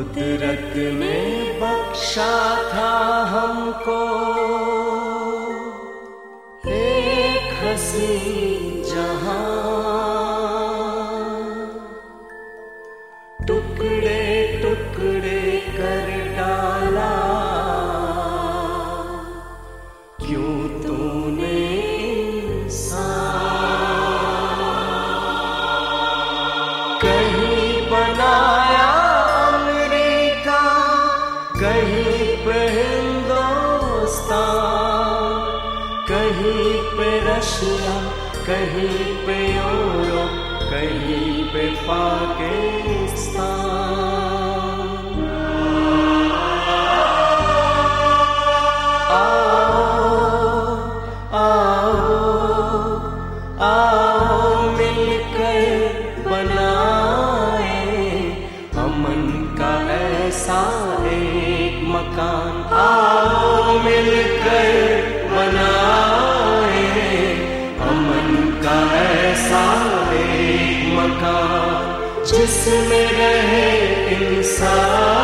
कुदरत ने बख्शा था हमको एक हसी जहां, टुकड़े टुकड़े कर डाला क्यों तूने इंसान। कहीं बनाया अमेरिका, कहीं पे हिंदुस्तान, कहीं पे रशिया, कहीं पे यूरोप, कहीं पे पाकिस्तान। आओ आओ आओ मिलकर बनाए अमन का ऐसा एक मकान। आओ मिलकर बनाए अमन का ऐसा एक मकान जिसमें रहे इंसान।